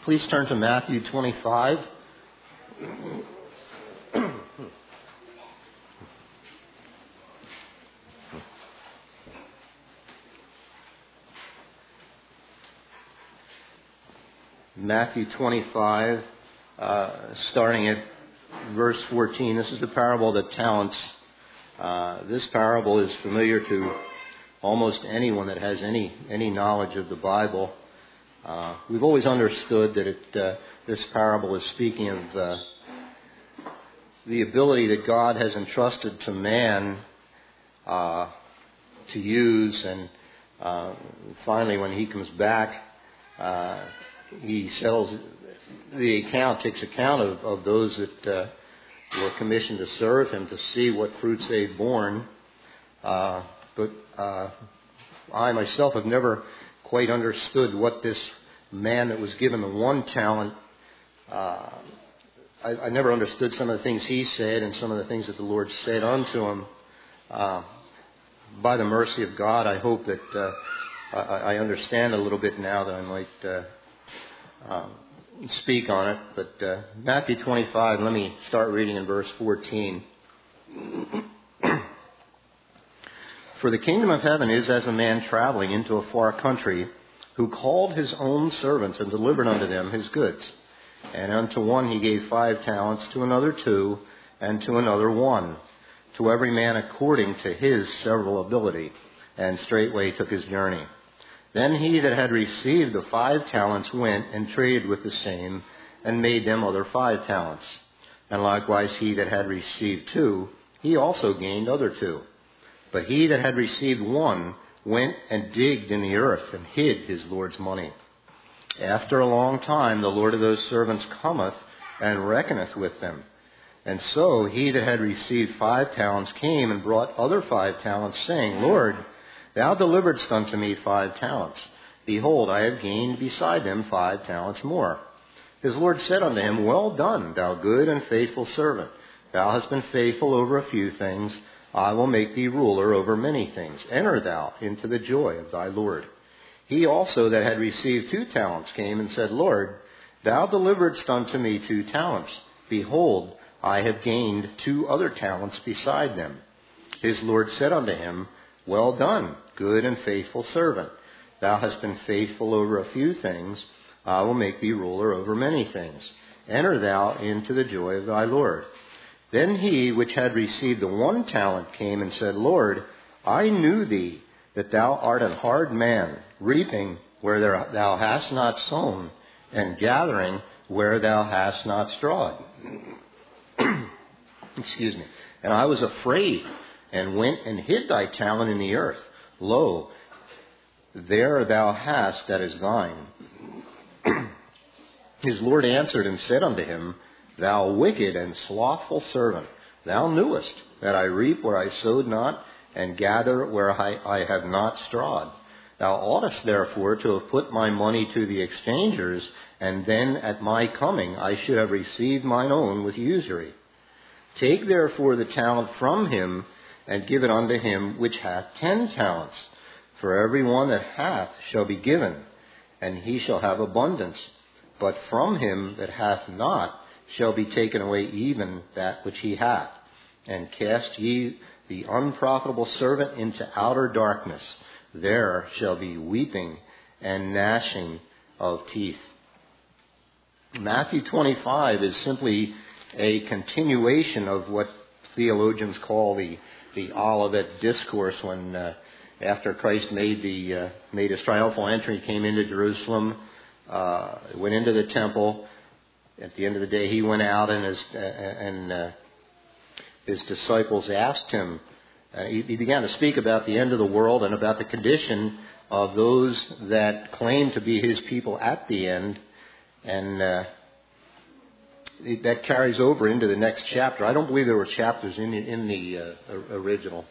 Please turn to Matthew 25. Matthew 25, starting at verse 14. This is the parable of the talents. This parable is familiar to almost anyone that has any knowledge of the Bible. We've always understood that this parable is speaking of the ability that God has entrusted to man to use, and finally when he comes back, he settles the account, takes account of those that were commissioned to serve him, to see what fruits they've borne. But I myself have never quite understood what this man that was given the one talent, I never understood some of the things he said and some of the things that the Lord said unto him. By the mercy of God, I hope that I understand a little bit now, that I might speak on it. But Matthew 25, let me start reading in verse 14. For the kingdom of heaven is as a man traveling into a far country, who called his own servants and delivered unto them his goods. And unto one he gave 5 talents, to another 2, and to another 1, to every man according to his several ability. And straightway took his journey. Then he that had received the 5 talents went and traded with the same, and made them other 5 talents. And likewise he that had received 2, he also gained other 2. But he that had received 1 went and digged in the earth, and hid his Lord's money. After a long time the Lord of those servants cometh, and reckoneth with them. And so he that had received 5 talents came and brought other 5 talents, saying, Lord, thou deliveredst unto me 5 talents. Behold, I have gained beside them 5 talents more. His Lord said unto him, Well done, thou good and faithful servant. Thou hast been faithful over a few things. I will make thee ruler over many things. Enter thou into the joy of thy Lord. He also that had received 2 talents came and said, Lord, thou deliveredst unto me 2 talents. Behold, I have gained 2 other talents beside them. His Lord said unto him, Well done, good and faithful servant. Thou hast been faithful over a few things. I will make thee ruler over many things. Enter thou into the joy of thy Lord. Then he which had received the 1 talent came and said, Lord, I knew thee, that thou art an hard man, reaping where thou hast not sown, and gathering where thou hast not strawed. Excuse me. And I was afraid, and went and hid thy talent in the earth. Lo, there thou hast that is thine. His Lord answered and said unto him, Thou wicked and slothful servant, thou knewest that I reap where I sowed not, and gather where I have not strawed. Thou oughtest therefore to have put my money to the exchangers, and then at my coming I should have received mine own with usury. Take therefore the talent from him, and give it unto him which hath 10 talents. For every one that hath shall be given, and he shall have abundance. But from him that hath not shall be taken away even that which he hath. And cast ye the unprofitable servant into outer darkness. There shall be weeping and gnashing of teeth. Matthew 25 is simply a continuation of what theologians call the Olivet Discourse, when after Christ made his triumphal entry, came into Jerusalem, went into the temple. At the end of the day, he went out, and his disciples asked him. He began to speak about the end of the world and about the condition of those that claim to be his people at the end, and that carries over into the next chapter. I don't believe there were chapters in the original,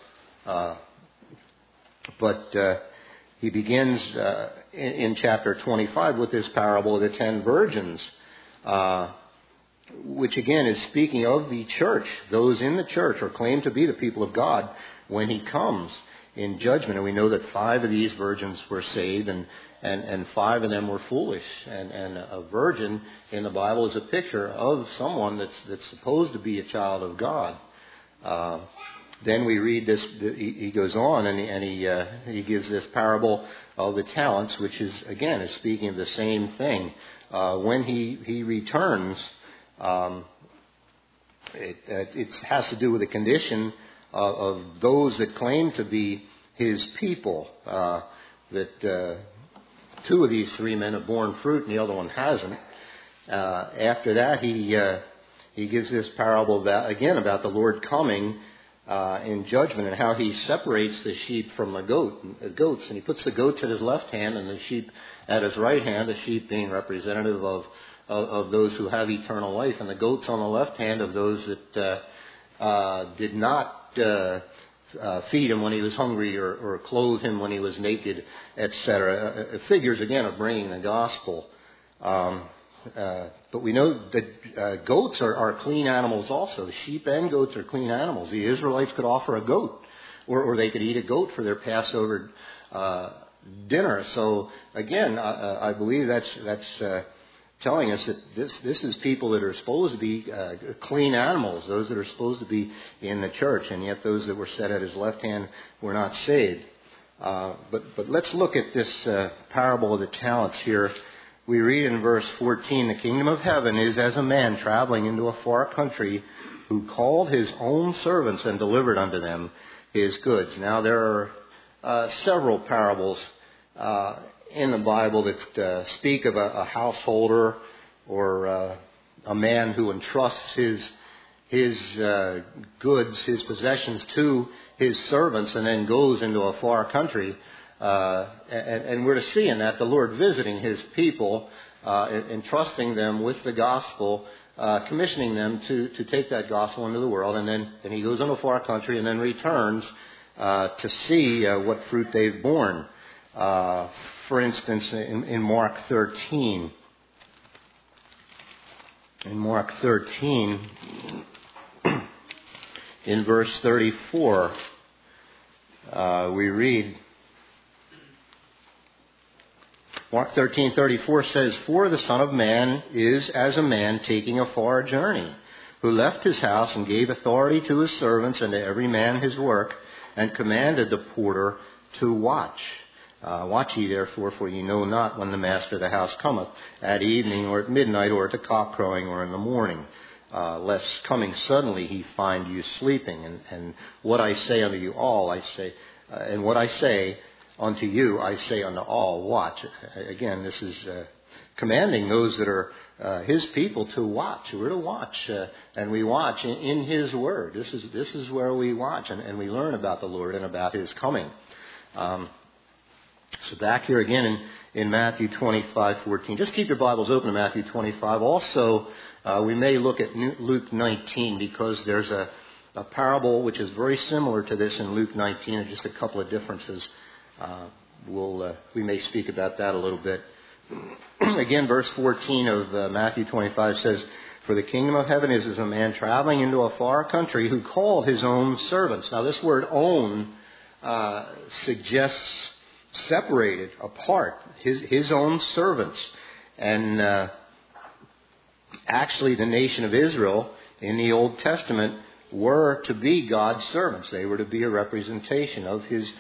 but he begins in chapter 25 with this parable of the 10 virgins. Which again is speaking of the church, those in the church, or claim to be the people of God, when he comes in judgment. And we know that 5 of these virgins were saved, and and 5 of them were foolish. And a virgin in the Bible is a picture of someone that's supposed to be a child of God. Then we read this. He goes on and he gives this parable of the talents, which is speaking of the same thing. When he returns, it has to do with the condition of those that claim to be his people. That 2 of these 3 men have borne fruit and the other one hasn't. After that, he gives this parable about the Lord coming in judgment and how he separates the sheep from the goats. And he puts the goats at his left hand and the sheep at his right hand, the sheep being representative of those who have eternal life, and the goats on the left hand of those that did not feed him when he was hungry or clothe him when he was naked, etc. Figures, again, of bringing the gospel. But we know that goats are clean animals also. Sheep and goats are clean animals. The Israelites could offer a goat, or they could eat a goat for their Passover dinner. So again, I believe that's telling us that this is people that are supposed to be clean animals, those that are supposed to be in the church, and yet those that were set at his left hand were not saved. But let's look at this parable of the talents here. We read in verse 14, "The kingdom of heaven is as a man traveling into a far country who called his own servants and delivered unto them his goods." Now there are several parables in the Bible that speak of a householder or a man who entrusts his goods, his possessions to his servants and then goes into a far country. And we're to see in that the Lord visiting his people, entrusting them with the gospel, commissioning them to take that gospel into the world, and then he goes into a far country and then returns to see what fruit they've borne. For instance, in Mark 13, in verse 34, we read, Mark 13:34 says, "For the Son of Man is as a man taking a far journey, who left his house and gave authority to his servants and to every man his work, and commanded the porter to watch. Watch ye therefore, for ye know not when the master of the house cometh, at evening or at midnight or at the cock crowing or in the morning, lest coming suddenly he find you sleeping. And what I say unto you all, I say, and what I say unto you, I say unto all, watch." Again, this is commanding those that are his people to watch. We're to watch, and we watch in his word. This is where we watch, and we learn about the Lord and about his coming. So back here again in Matthew 25:14. Just keep your Bibles open to Matthew 25. Also, we may look at Luke 19, because there's a parable which is very similar to this in Luke 19, and just a couple of differences. We may speak about that a little bit. Again, verse 14 of Matthew 25 says, "For the kingdom of heaven is as a man traveling into a far country who called his own servants." Now this word "own" suggests separated, apart, his own servants. And actually the nation of Israel in the Old Testament were to be God's servants. They were to be a representation of his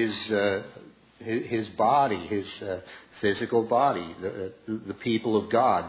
body, his physical body, the people of God.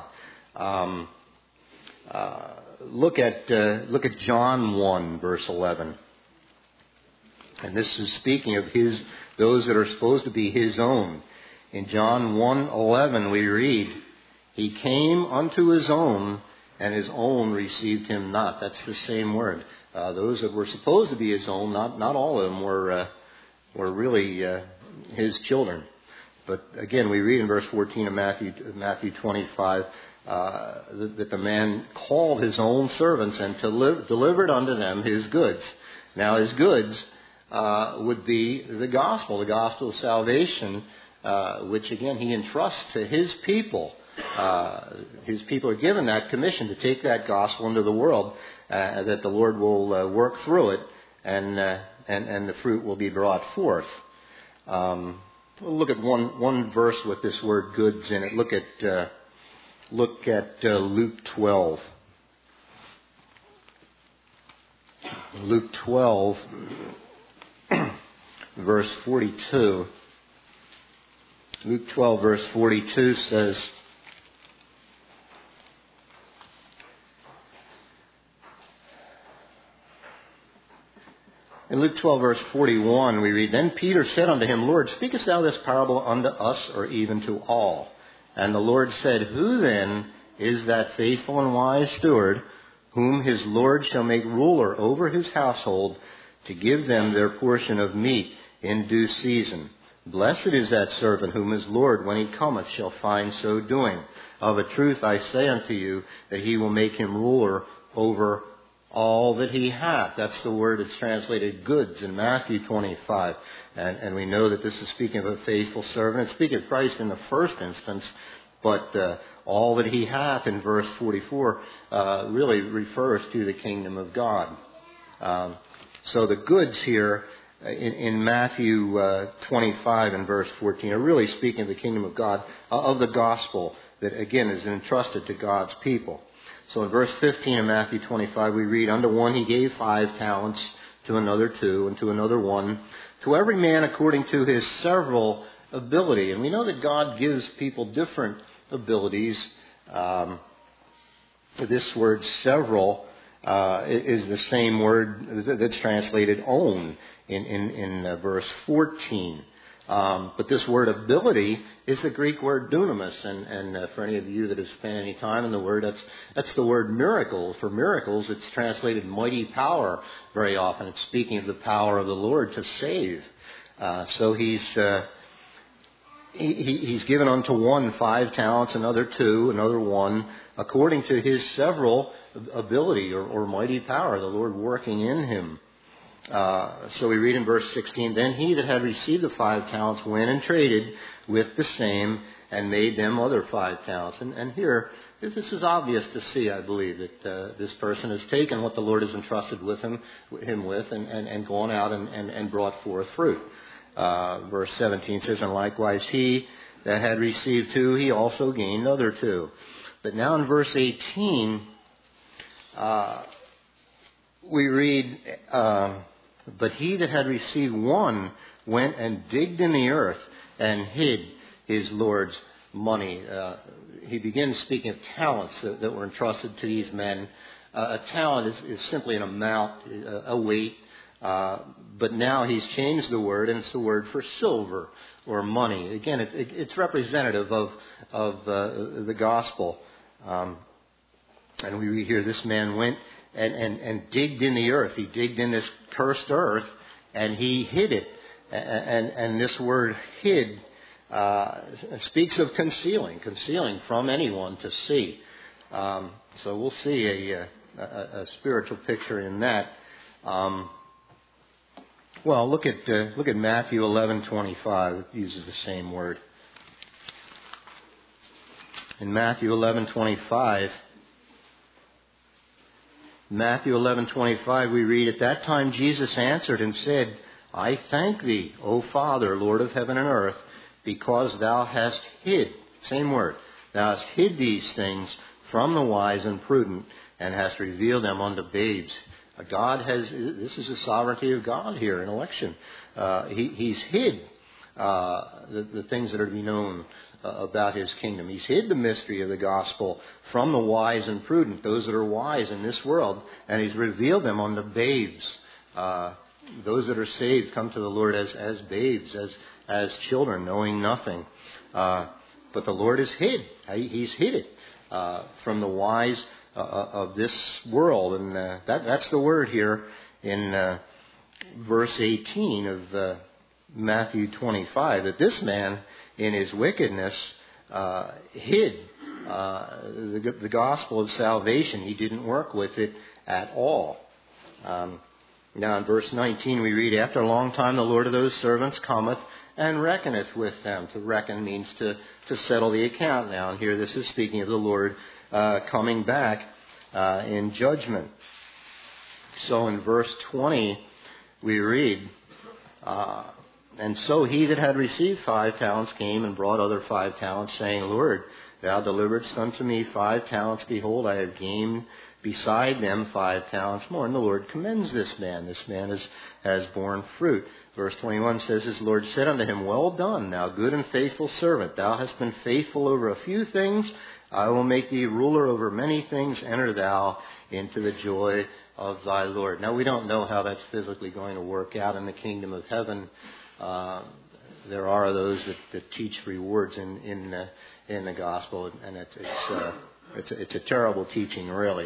Look at John 1, verse 11. And this is speaking of those that are supposed to be his own. In John 1:11 we read, "He came unto his own, and his own received him not." That's the same word. Those that were supposed to be his own, not all of them were really his children. But again, we read in verse 14 of Matthew 25 that the man called his own servants and delivered unto them his goods. Now his goods would be the gospel of salvation, which again he entrusts to his people. His people are given that commission to take that gospel into the world, that the Lord will work through it, and the fruit will be brought forth. We'll look at one verse with this word goods in it. Look at Luke 12. Luke 12, verse 42. Luke 12, verse 42 says, in Luke 12, verse 41, we read, Then Peter said unto him, Lord, speakest thou this parable unto us, or even to all? And the Lord said, Who then is that faithful and wise steward, whom his Lord shall make ruler over his household, to give them their portion of meat in due season? Blessed is that servant whom his Lord, when he cometh, shall find so doing. Of a truth I say unto you, that he will make him ruler over all that he hath. That's the word that's translated goods in Matthew 25. And we know that this is speaking of a faithful servant. It's speaking of Christ in the first instance, but all that he hath in verse 44 really refers to the kingdom of God. So the goods here in Matthew 25 and verse 14 are really speaking of the kingdom of God, of the gospel that, again, is entrusted to God's people. So in verse 15 of Matthew 25, we read, Unto one he gave 5 talents, to another 2, and to another 1, to every man according to his several ability. And we know that God gives people different abilities. This word several is the same word that's translated own in verse 14. But this word ability is the Greek word dunamis, and for any of you that have spent any time in the word, that's the word miracle. For miracles, it's translated mighty power very often. It's speaking of the power of the Lord to save. So he's given unto one 5 talents, another 2, another 1, according to his several ability or mighty power, the Lord working in him. So we read in verse 16, Then he that had received the 5 talents went and traded with the same, and made them other 5 talents. And here, this is obvious to see, I believe, that this person has taken what the Lord has entrusted with him with, and gone out and brought forth fruit. Verse 17 says, And likewise he that had received 2, he also gained other 2. But now in verse 18, we read, But he that had received 1 went and digged in the earth and hid his Lord's money. He begins speaking of talents that were entrusted to these men. A talent is simply an amount, a weight. But now he's changed the word, and it's the word for silver or money. Again, it's representative of the gospel. And we read here, this man went and digged in the earth. He digged in this cursed earth, and he hid it. And this word hid speaks of concealing from anyone to see. So we'll see a spiritual picture in that. Well, look at Matthew 11:25. It uses the same word. In Matthew 11:25, we read, At that time Jesus answered and said, I thank thee, O Father, Lord of heaven and earth, because thou hast hid, same word, thou hast hid these things from the wise and prudent, and hast revealed them unto babes. This is the sovereignty of God here in election. He's hid the things that are to be known about his kingdom. He's hid the mystery of the gospel from the wise and prudent, those that are wise in this world, and he's revealed them unto babes. Those that are saved come to the Lord as babes, as children, knowing nothing. But the Lord is hid. He's hid it from the wise of this world. And that's the word here in verse 18 of Matthew 25, that this man in his wickedness hid the gospel of salvation. He didn't work with it at all. Now in verse 19 we read, After a long time the Lord of those servants cometh and reckoneth with them. To reckon means to settle the account now. And here this is speaking of the Lord coming back in judgment. So in verse 20 we read, And so he that had received 5 talents came and brought other 5 talents, saying, Lord, thou deliveredst unto me 5 talents. Behold, I have gained beside them 5 talents more. And the Lord commends this man. This man has borne fruit. Verse 21 says, his Lord said unto him, Well done, thou good and faithful servant. Thou hast been faithful over a few things. I will make thee ruler over many things. Enter thou into the joy of thy Lord. Now, we don't know how that's physically going to work out in the kingdom of heaven. There are those that teach rewards in the gospel, and it's a terrible teaching, really.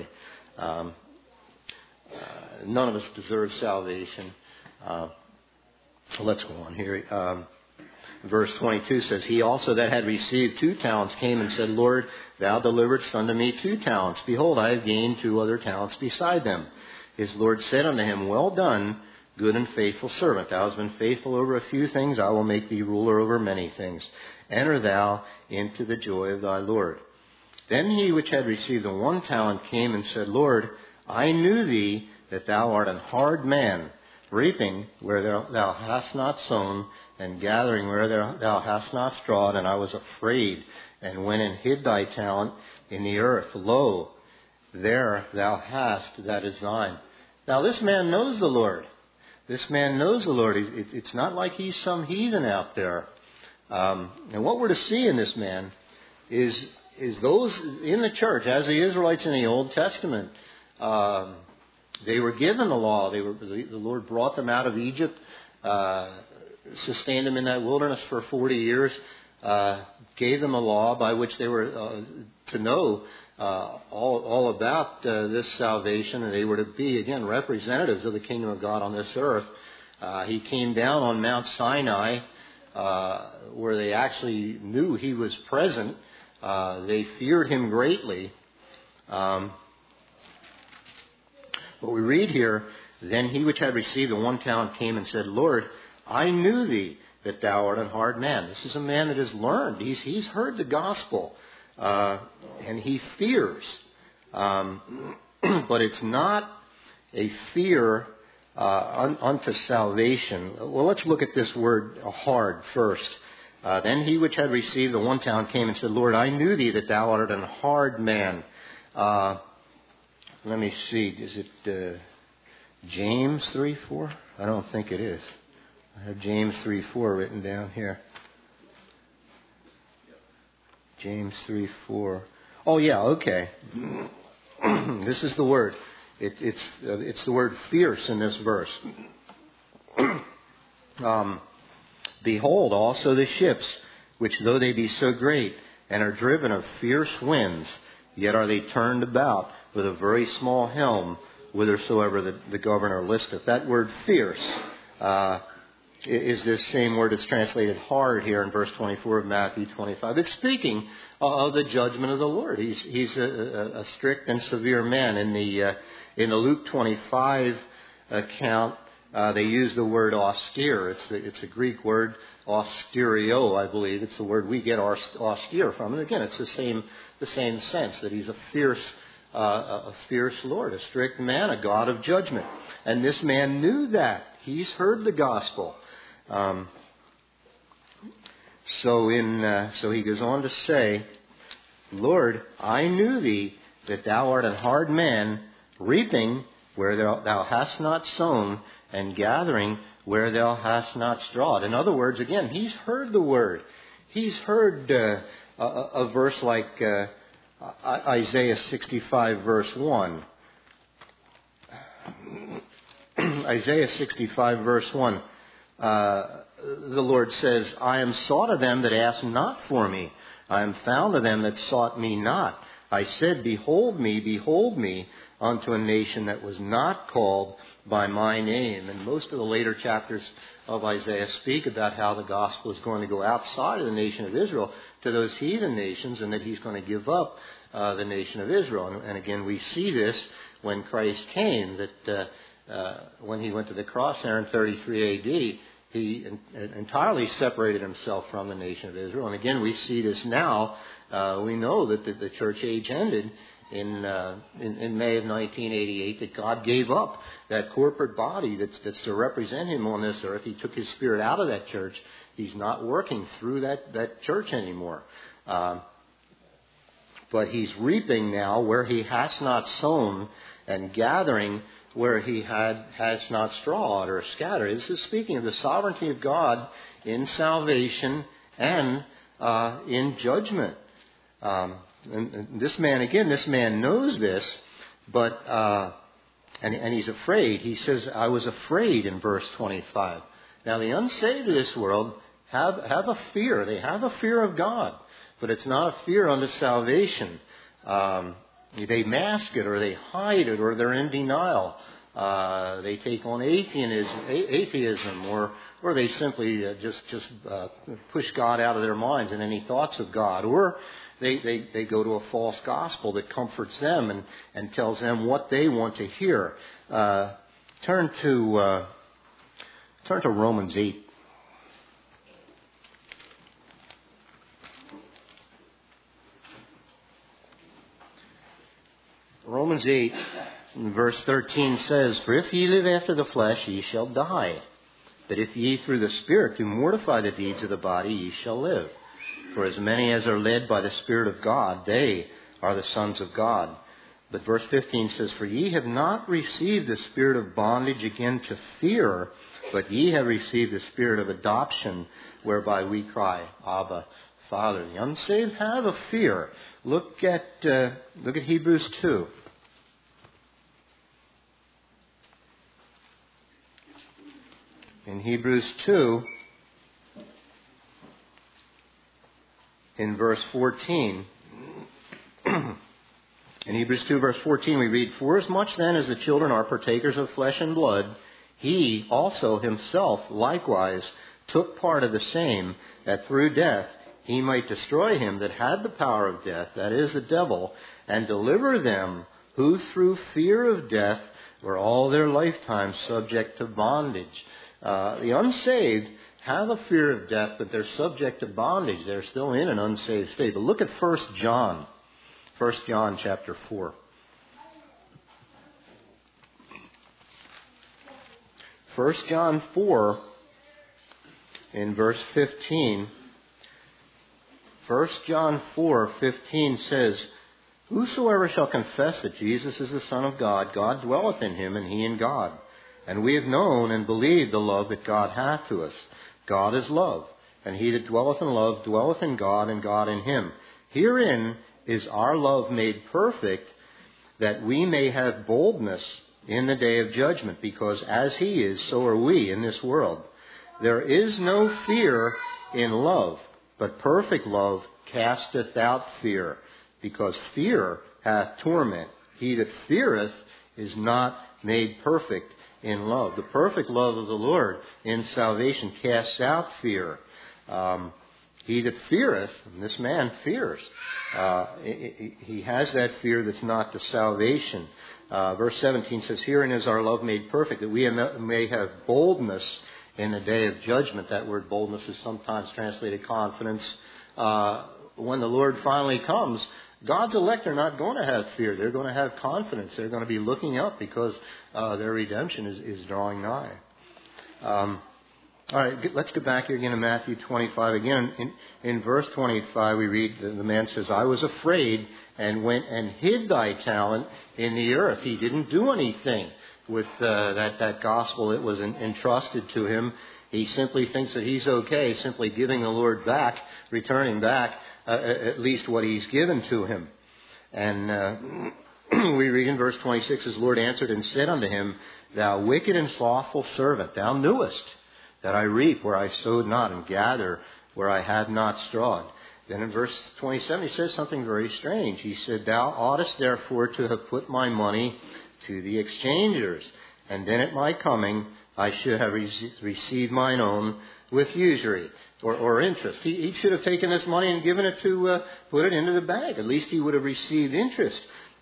None of us deserve salvation. So let's go on here. Verse 22 says, He also that had received 2 talents came and said, Lord, thou deliveredst unto me 2 talents. Behold, I have gained 2 other talents beside them. His Lord said unto him, Well done, good and faithful servant. Thou hast been faithful over a few things. I will make thee ruler over many things. Enter thou into the joy of thy Lord. Then he which had received the 1 talent came and said, Lord, I knew thee that thou art an hard man, reaping where thou hast not sown, and gathering where thou hast not strawed. And I was afraid, and went and hid thy talent in the earth. Lo, there thou hast that is thine. Now this man knows the Lord. This man knows the Lord. It's not like he's some heathen out there. And what we're to see in this man is those in the church, as the Israelites in the Old Testament, they were given the law. The Lord brought them out of Egypt, sustained them in that wilderness for 40 years, gave them a law by which they were to know all about this salvation, and they were to be, again, representatives of the kingdom of God on this earth. He came down on Mount Sinai, where they actually knew he was present. They feared him greatly. But we read here, Then he which had received the 1 talent came and said, Lord, I knew thee that thou art an hard man. This is a man that has learned. He's heard the gospel. And he fears. But it's not a fear unto salvation. Well, let's look at this word hard first. Then he which had received the 1 talent came and said, Lord, I knew thee that thou art an hard man. Let me see. Is it James 3:4? I don't think it is. I have James 3:4 written down here. James 3:4. Oh yeah, okay. This is the word. It's the word fierce in this verse. Behold, also the ships, which though they be so great, and are driven of fierce winds, yet are they turned about with a very small helm, whithersoever the governor listeth. That word fierce is this same word that's translated hard here in verse 24 of Matthew 25. It's speaking of the judgment of the Lord. He's a strict and severe man. In the Luke 25 account, they use the word austere. It's a Greek word, austerio, I believe. It's the word we get austere from. And again, it's the same sense, that he's a fierce Lord, a strict man, a God of judgment. And this man knew that. He's heard the gospel. So he goes on to say, Lord, I knew thee that thou art an hard man, reaping where thou hast not sown, and gathering where thou hast not strawed. In other words, again, he's heard the word. He's heard a verse like Isaiah 65 verse 1. Isaiah 65 verse 1. The Lord says, I am sought of them that asked not for me. I am found of them that sought me not. I said, behold me, unto a nation that was not called by my name. And most of the later chapters of Isaiah speak about how the gospel is going to go outside of the nation of Israel to those heathen nations, and that he's going to give up the nation of Israel. And again, we see this when Christ came, that when he went to the cross there in 33 AD, he entirely separated himself from the nation of Israel. And again, we see this now We know that the church age ended in May of 1988, that God gave up that corporate body that's to represent him on this earth. He took his Spirit out of that church. He's not working through that church anymore. But he's reaping now where he has not sown, and gathering where he has not strawed or scattered. This is speaking of the sovereignty of God in salvation and in judgment. And this man knows this, but and he's afraid. He says, I was afraid in verse 25. Now the unsaved of this world have a fear. They have a fear of God, but it's not a fear unto salvation. They mask it, or they hide it, or they're in denial. They take on atheism, or they simply just push God out of their minds and any thoughts of God, or they go to a false gospel that comforts them and tells them what they want to hear. Turn to Romans 8. Romans 8, verse 13 says, For if ye live after the flesh, ye shall die. But if ye through the Spirit do mortify the deeds of the body, ye shall live. For as many as are led by the Spirit of God, they are the sons of God. But verse 15 says, For ye have not received the spirit of bondage again to fear, but ye have received the spirit of adoption, whereby we cry, Abba, Father. The unsaved have a fear. Look at Hebrews 2. In Hebrews 2, in verse 14, in Hebrews 2, verse 14, we read, Forasmuch then as the children are partakers of flesh and blood, he also himself likewise took part of the same, that through death he might destroy him that had the power of death, that is, the devil, and deliver them who through fear of death were all their lifetime subject to bondage. The unsaved have a fear of death, but they're subject to bondage. They're still in an unsaved state. But look at 1 John. 1 John chapter 4. 1 John 4 in verse 15. 1 John 4:15 says, Whosoever shall confess that Jesus is the Son of God, God dwelleth in him, and he in God. And we have known and believed the love that God hath to us. God is love, and he that dwelleth in love dwelleth in God, and God in him. Herein is our love made perfect, that we may have boldness in the day of judgment, because as he is, so are we in this world. There is no fear in love, but perfect love casteth out fear, because fear hath torment. He that feareth is not made perfect in love. The perfect love of the Lord in salvation casts out fear. He that feareth, and this man fears, he has that fear that's not to salvation. Verse 17 says, Herein is our love made perfect, that we may have boldness in the day of judgment. That word boldness is sometimes translated confidence. When the Lord finally comes, God's elect are not going to have fear. They're going to have confidence. They're going to be looking up because their redemption is drawing nigh. All right, let's go back here again to Matthew 25. Again, in verse 25, we read, the man says, I was afraid and went and hid thy talent in the earth. He didn't do anything with that gospel that was entrusted to him. He simply thinks that he's okay, simply giving the Lord back, returning back at least what he's given to him. And we read in verse 26, His Lord answered and said unto him, Thou wicked and slothful servant, thou knewest that I reap where I sowed not, and gather where I had not strawed. Then in verse 27 he says something very strange. He said, Thou oughtest therefore to have put my money to the exchangers, and then at my coming I should have received mine own with usury or interest. He should have taken this money and given it to put it into the bank. At least he would have received interest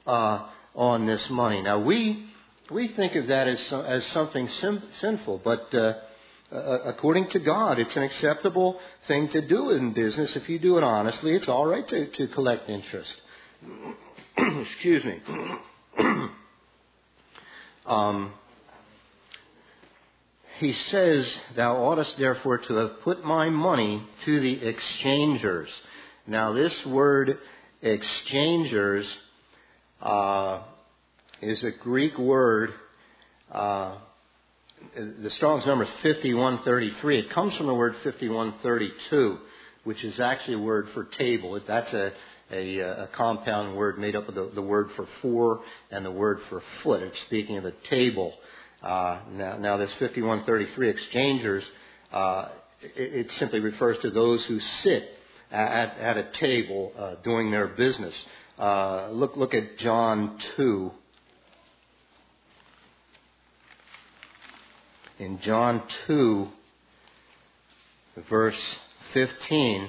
on this money. Now we think of that as something sinful, but according to God, it's an acceptable thing to do in business. If you do it honestly, it's all right to collect interest. Excuse me. He says, thou oughtest therefore to have put my money to the exchangers. Now this word exchangers is a Greek word. The Strong's number is 5133. It comes from the word 5132, which is actually a word for table. That's a compound word made up of the word for four and the word for foot. It's speaking of a table. Now this 5133 exchangers, it simply refers to those who sit at a table doing their business. Look at John 2. In John 2, verse 15,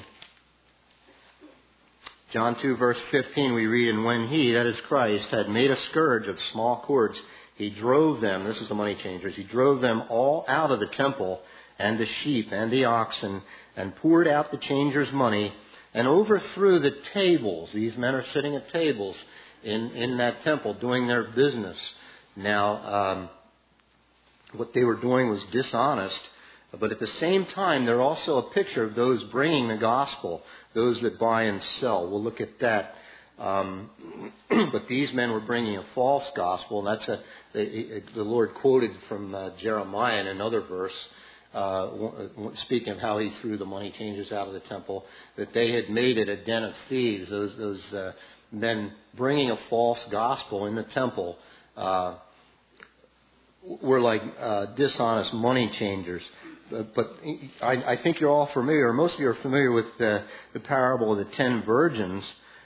John 2, verse 15, we read, and when he, that is Christ, had made a scourge of small cords, he drove them, this is the money changers, he drove them all out of the temple, and the sheep and the oxen, and poured out the changers' money, and overthrew the tables. These men are sitting at tables in that temple doing their business. Now, what they were doing was dishonest, but at the same time, they're also a picture of those bringing the gospel, those that buy and sell. We'll look at that. But these men were bringing a false gospel, and that's the Lord quoted from Jeremiah in another verse, speaking of how he threw the money changers out of the temple, that they had made it a den of thieves. Those men bringing a false gospel in the temple were like dishonest money changers. But I think you're all familiar, or most of you are familiar with the parable of the 10 virgins.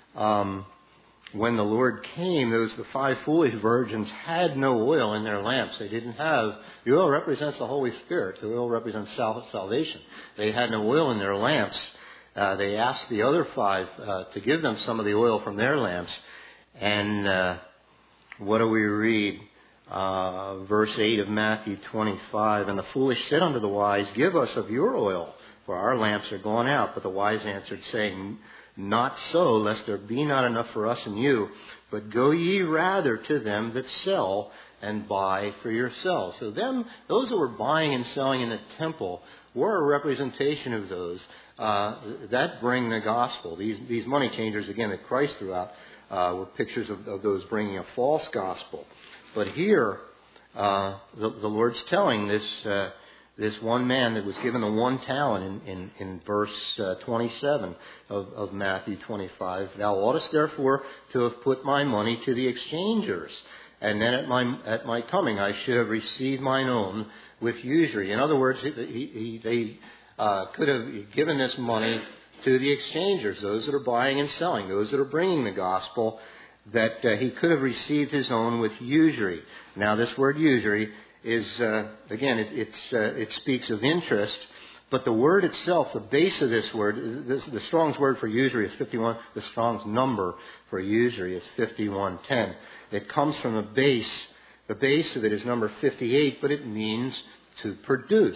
When the Lord came, the 5 foolish virgins had no oil in their lamps. They didn't have, the oil represents the Holy Spirit. The oil represents salvation. They had no oil in their lamps. They asked the other 5 to give them some of the oil from their lamps. And what do we read? Verse 8 of Matthew 25, and the foolish said unto the wise, give us of your oil, for our lamps are gone out. But the wise answered, saying, not so, lest there be not enough for us and you, but go ye rather to them that sell, and buy for yourselves. So those that were buying and selling in the temple were a representation of those that bring the gospel. These money changers, again, that Christ threw out, were pictures of those bringing a false gospel. But here, the Lord's telling this one man that was given the 1 talent in verse 27 of Matthew 25, thou oughtest therefore to have put my money to the exchangers, and then at my coming I should have received mine own with usury. In other words, they could have given this money to the exchangers, those that are buying and selling, those that are bringing the gospel, that he could have received his own with usury. Now, this word usury is, again, it speaks of interest, but the word itself, the base of this word, the Strong's word for usury is 51, the Strong's number for usury is 5110. It comes from a base. The base of it is number 58, but it means to produce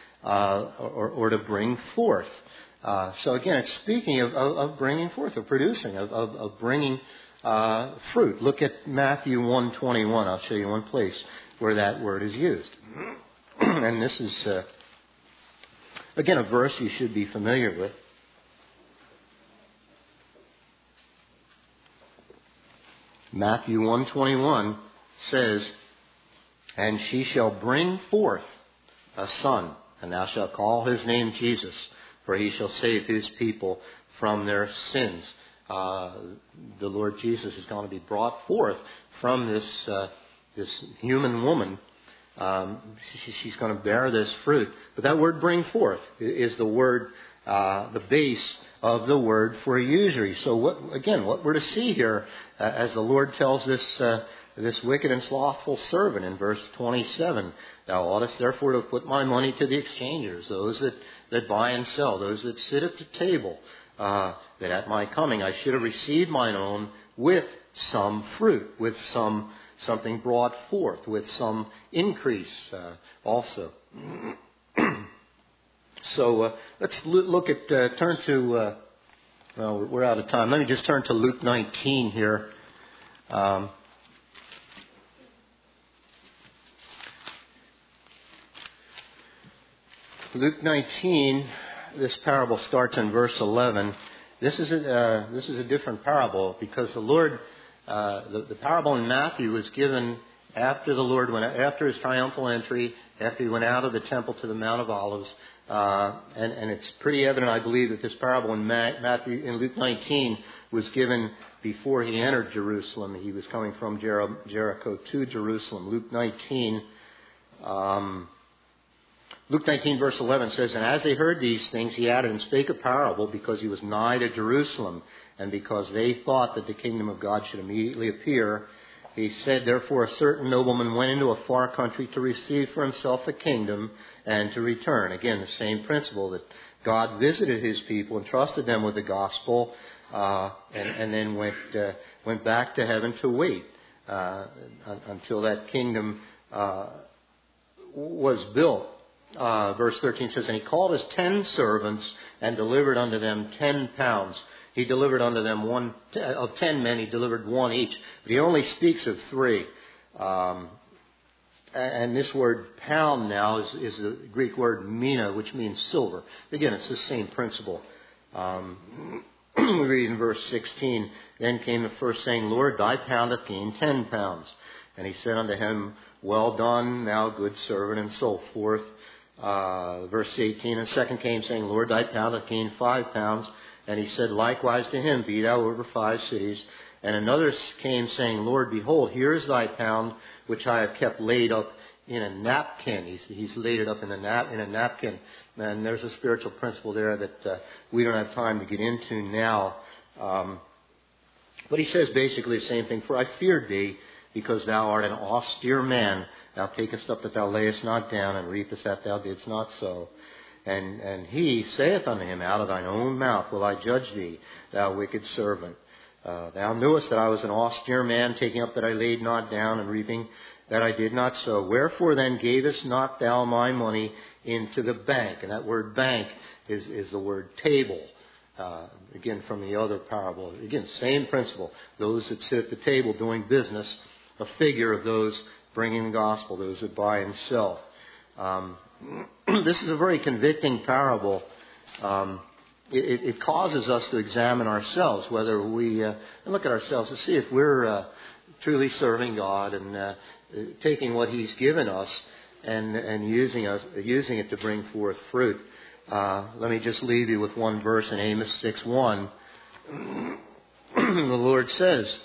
or to bring forth. So again, it's speaking of bringing forth, of producing, of bringing fruit. Look at Matthew 1:21. I'll show you one place where that word is used. And this is, again, a verse you should be familiar with. Matthew 1:21 says, and she shall bring forth a son, and thou shalt call his name Jesus, for he shall save his people from their sins. The Lord Jesus is going to be brought forth from this human woman. She's going to bear this fruit. But that word bring forth is the word, the base of the word for usury. So what we're to see here, as the Lord tells this wicked and slothful servant in verse 27, thou oughtest therefore to put my money to the exchangers, those that buy and sell, those that sit at the table, that at my coming I should have received mine own with some fruit, with something brought forth, with some increase also. So let's look at, turn to, well, we're out of time. Let me just turn to Luke 19 here. Luke 19, this parable starts in verse 11. This is a different parable because the Lord, the parable in Matthew was given after the Lord went, after his triumphal entry, after he went out of the temple to the Mount of Olives. And it's pretty evident, I believe, that this parable in Luke 19 was given before he entered Jerusalem. He was coming from Jericho to Jerusalem. Luke 19 verse 11 says, "And as they heard these things, he added and spake a parable because he was nigh to Jerusalem, and because they thought that the kingdom of God should immediately appear. He said, therefore, a certain nobleman went into a far country to receive for himself a kingdom and to return." Again, the same principle that God visited his people, entrusted them with the gospel, and then went back to heaven to wait until that kingdom was built. Verse 13 says, "And he called his 10 servants and delivered unto them 10 pounds. He delivered unto them one of 10 men. He delivered one each, but he only speaks of 3. And this word "pound" now is the Greek word "mina," which means silver. Again, it's the same principle. We read in verse 16, "Then came the first, saying, Lord, thy pound hath gained 10 pounds. And he said unto him, Well done, thou good servant," and so forth. Verse 18, "And second came, saying, Lord, thy pound hath gained 5 pounds. And he said likewise to him, Be thou over 5 cities. And another came, saying, Lord, behold, here is thy pound, which I have kept laid up in a napkin." He's laid it up in a napkin. And there's a spiritual principle there that we don't have time to get into now. But he says basically the same thing. "For I feared thee, because thou art an austere man. Thou takest up that thou layest not down, and reapest that thou didst not sow. And he saith unto him, Out of thine own mouth will I judge thee, thou wicked servant. Thou knewest that I was an austere man, taking up that I laid not down, and reaping that I did not sow. Wherefore then gavest not thou my money into the bank?" And that word "bank" is the word "table." Again, from the other parable. Again, same principle. Those that sit at the table doing business, a figure of those bringing the gospel, those that buy and sell. This is a very convicting parable. It causes us to examine ourselves, whether we look at ourselves to see if we're truly serving God and taking what He's given us and using it to bring forth fruit. Let me just leave you with one verse in Amos 6:1. The Lord says,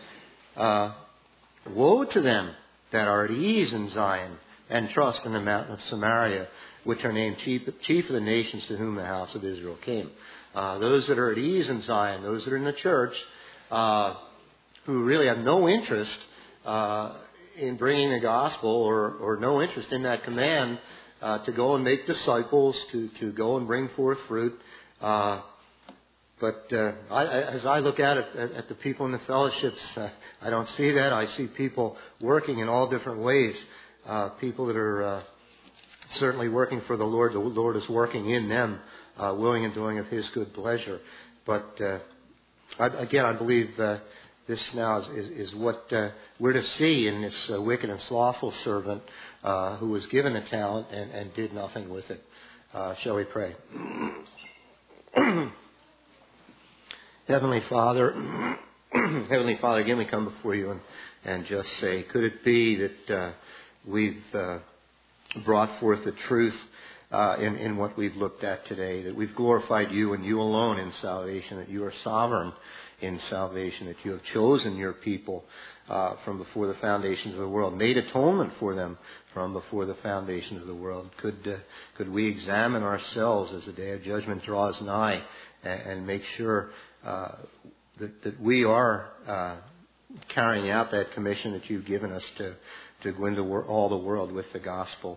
"Woe to them that are at ease in Zion, and trust in the mountain of Samaria, which are named chief of the nations to whom the house of Israel came." Those that are at ease in Zion, those that are in the church, who really have no interest in bringing the gospel or no interest in that command to go and make disciples, to go and bring forth fruit. But as I look at it, at the people in the fellowships, I don't see that. I see people working in all different ways. People that are certainly working for the Lord. The Lord is working in them, willing and doing of His good pleasure. But I believe this now is what we're to see in this wicked and slothful servant who was given a talent and did nothing with it. Shall we pray? Heavenly Father, again we come before you and just say, could it be that we've brought forth the truth in what we've looked at today, that we've glorified you and you alone in salvation, that you are sovereign in salvation, that you have chosen your people from before the foundations of the world, made atonement for them from before the foundations of the world. Could we examine ourselves as the day of judgment draws nigh and make sure that we are carrying out that commission that you've given us to go into all the world with the gospel.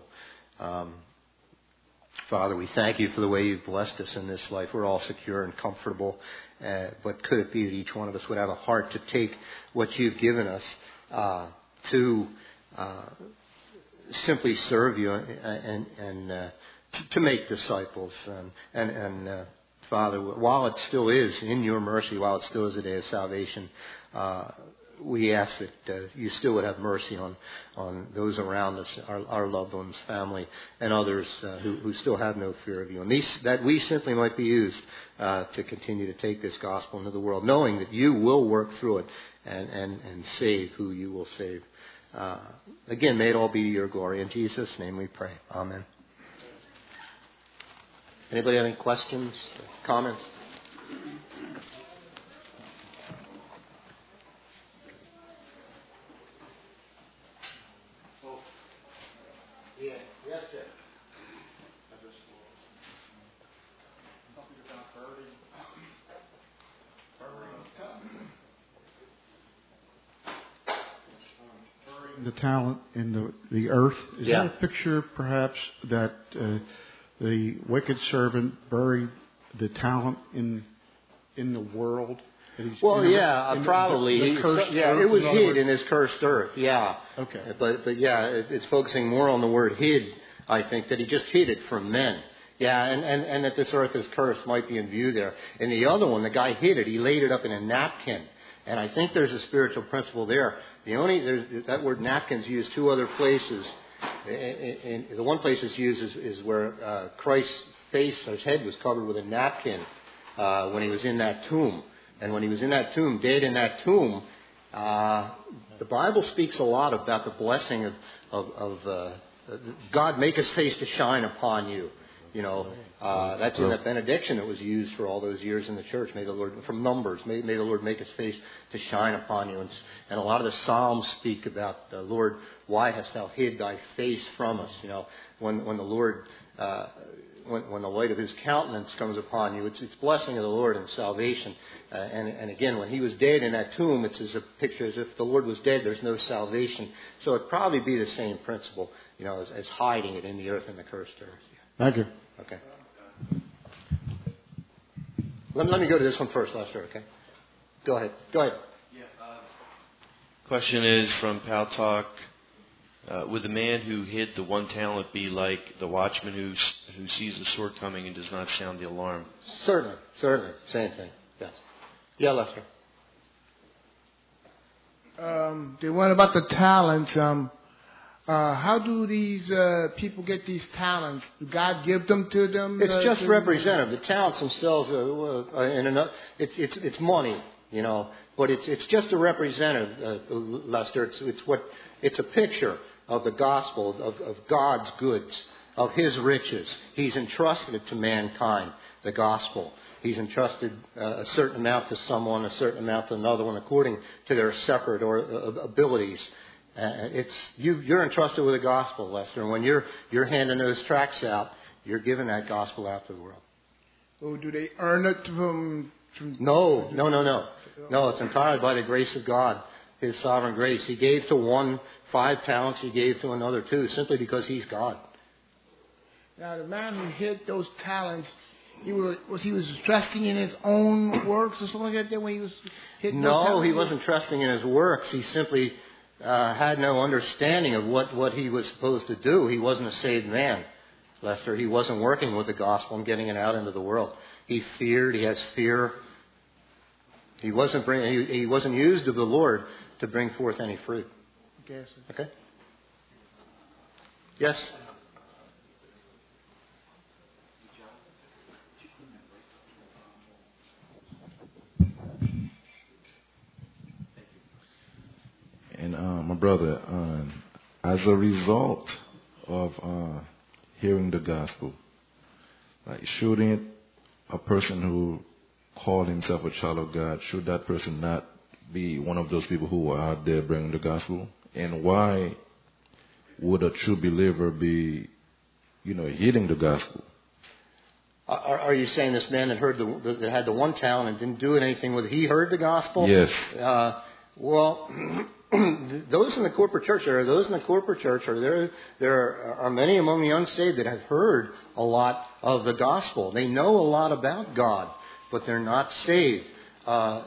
Father, we thank you for the way you've blessed us in this life. We're all secure and comfortable. But could it be that each one of us would have a heart to take what you've given us to simply serve you and to make disciples. And Father, while it still is in your mercy, while it still is a day of salvation, we ask that you still would have mercy on those around us, our loved ones, family, and others who still have no fear of you. And that we simply might be used to continue to take this gospel into the world, knowing that you will work through it and save who you will save. Again, may it all be to your glory. In Jesus' name we pray. Amen. Anybody have any questions, comments? Yeah. Yes, sir. The talent in the earth. Is that a picture, perhaps, that the wicked servant buried the talent in the world? Probably. It was hid in his cursed earth. Yeah. Okay. But yeah, it's focusing more on the word hid. I think that he just hid it from men. Yeah, and that this earth is cursed might be in view there. And the other one, the guy hid it. He laid it up in a napkin. And I think there's a spiritual principle there. That word napkin's used two other places. In the one place it's used is where Christ's face, his head was covered with a napkin when he was in that tomb. And when he was in that tomb, dead in that tomb, the Bible speaks a lot about the blessing of God make his face to shine upon you. That's in that benediction that was used for all those years in the church. May the Lord, from Numbers, may the Lord make his face to shine upon you. And a lot of the Psalms speak about, Lord, why hast thou hid thy face from us? When the Lord, when the light of his countenance comes upon you, it's blessing of the Lord and salvation. And again, when he was dead in that tomb, it's as a picture as if the Lord was dead, there's no salvation. So it'd probably be the same principle, as hiding it in the earth and the cursed earth. Thank you. Okay. Let me go to this one first, Lester, okay? Go ahead. Yeah, question is from Pal Talk. Would the man who hid the one talent be like the watchman who sees the sword coming and does not sound the alarm? Certainly. Same thing, yes. Yeah, Lester. The one about the talents, how do these people get these talents? Do God give them to them? It's just representative. The talents themselves, it's money, but it's just a representative, Lester. It's a picture of the gospel, of God's goods, of his riches. He's entrusted it to mankind, the gospel. He's entrusted a certain amount to someone, a certain amount to another one, according to their separate abilities. You're entrusted with the gospel, Lester, and when you're handing those tracts out, you're giving that gospel out to the world. Oh, do they earn it from? No. No, it's entirely by the grace of God, his sovereign grace. He gave to one 5 talents, he gave to another 2, simply because he's God. Now, the man who hid those talents, he was trusting in his own works or something like that when he was hiding those talents? No, he wasn't trusting in his works. He simply had no understanding of what he was supposed to do. He wasn't a saved man, Lester. He wasn't working with the gospel and getting it out into the world. He feared. He has fear. He wasn't used of the Lord to bring forth any fruit. Okay? Yes? And my brother, as a result of hearing the gospel, shouldn't a person who called himself a child of God, should that person not be one of those people who are out there bringing the gospel? And why would a true believer be, hearing the gospel? Are you saying this man that that had the one talent and didn't do anything with it, he heard the gospel? Yes. Well, those in the corporate church, there are many among the unsaved that have heard a lot of the gospel. They know a lot about God, but they're not saved.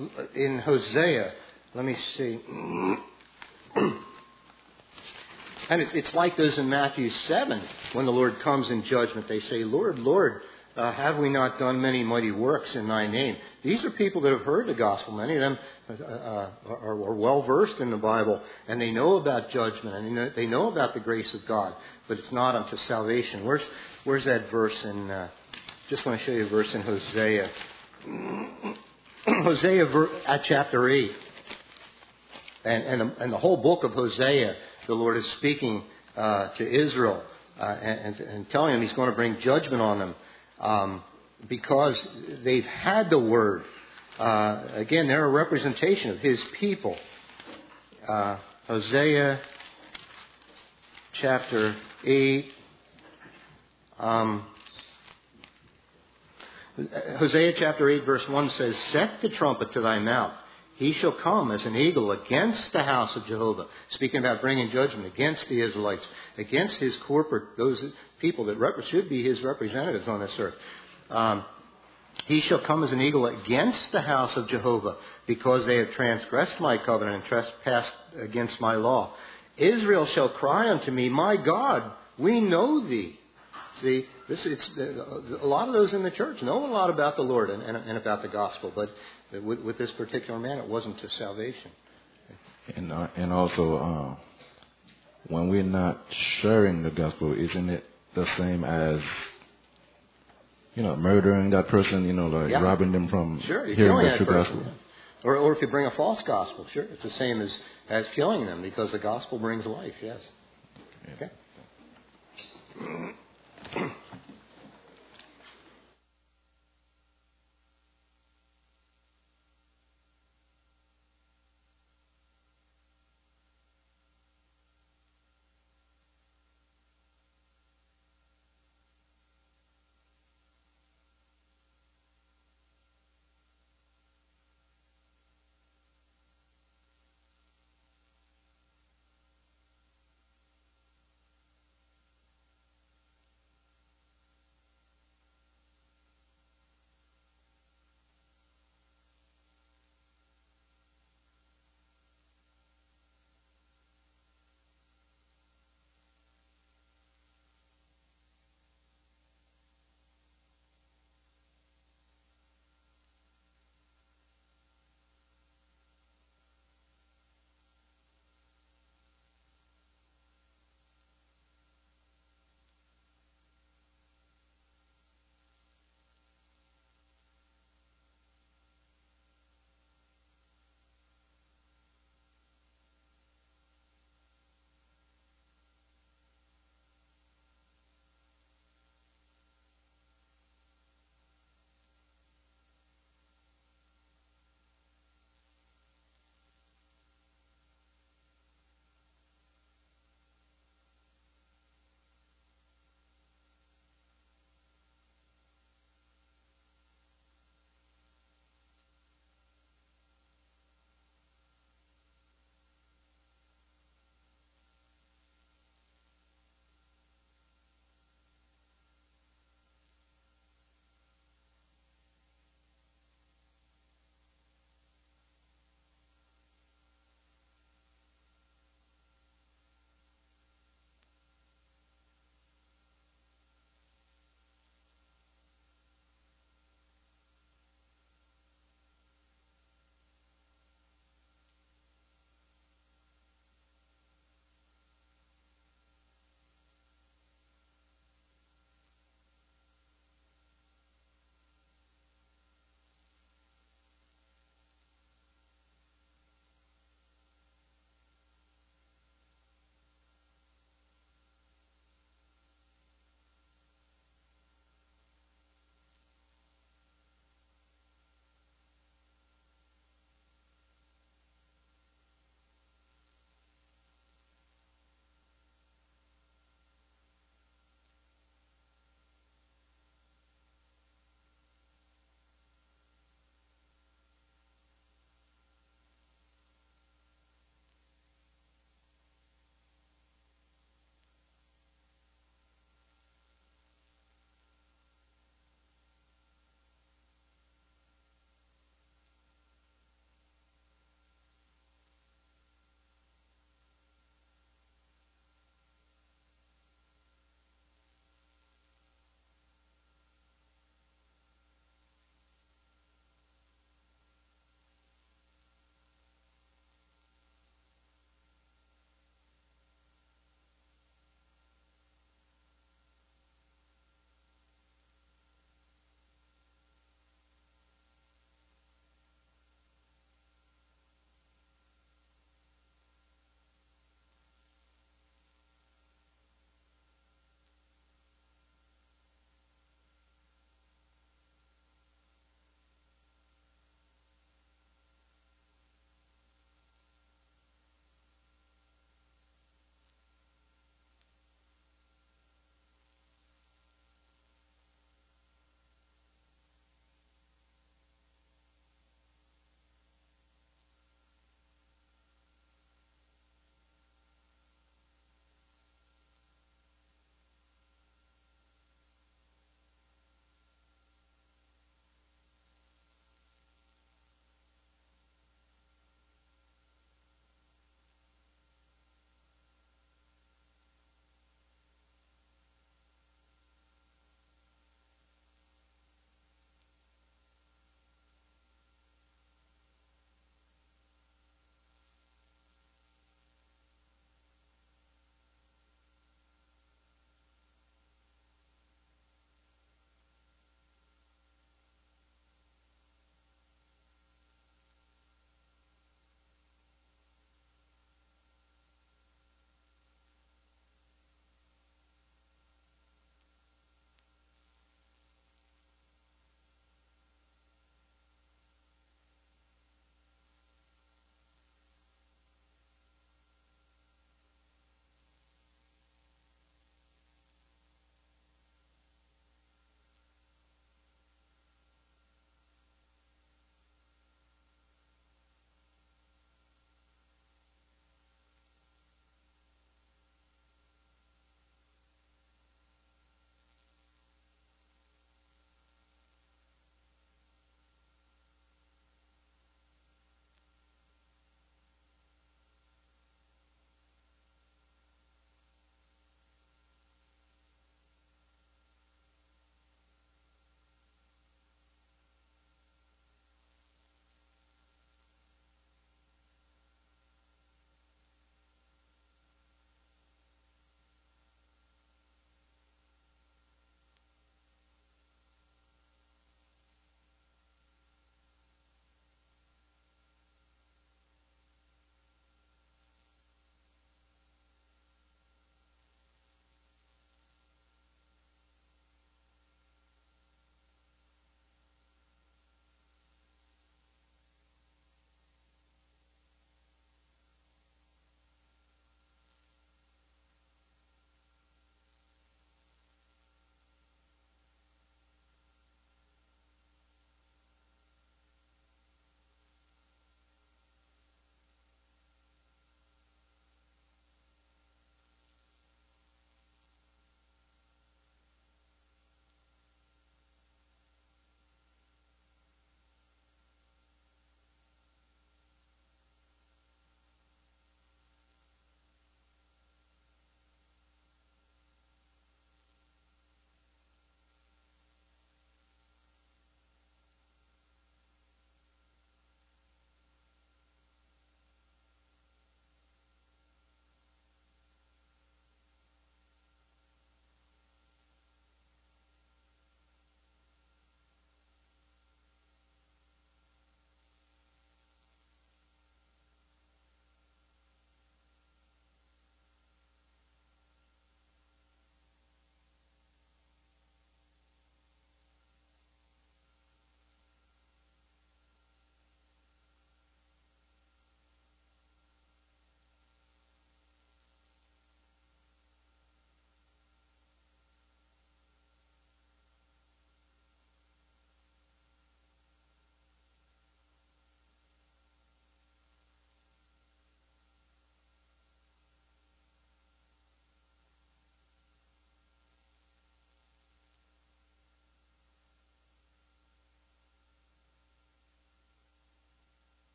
In Hosea, let me see. And it's like those in Matthew 7 when the Lord comes in judgment. They say, Lord, Lord, have we not done many mighty works in thy name? These are people that have heard the gospel. Many of them are well versed in the Bible, and they know about judgment, and they know about the grace of God, but it's not unto salvation. Where's that verse in? Just want to show you a verse in Hosea. Hosea at chapter 8, and the whole book of Hosea, the Lord is speaking to Israel and telling them He's going to bring judgment on them. Because they've had the Word. Again, they're a representation of His people. Hosea chapter 8. Hosea chapter 8 verse 1 says, Set the trumpet to thy mouth. He shall come as an eagle against the house of Jehovah. Speaking about bringing judgment against the Israelites, against His corporate, those people that should be His representatives on this earth. He shall come as an eagle against the house of Jehovah, because they have transgressed my covenant and trespassed against my law. Israel shall cry unto me, My God, we know thee. See, a lot of those in the church know a lot about the Lord and about the gospel, but with this particular man, it wasn't to salvation. And also, when we're not sharing the gospel, isn't it the same as, murdering that person, robbing them from hearing the true gospel? Or if you bring a false gospel, sure, it's the same as killing them, because the gospel brings life, yes. Okay.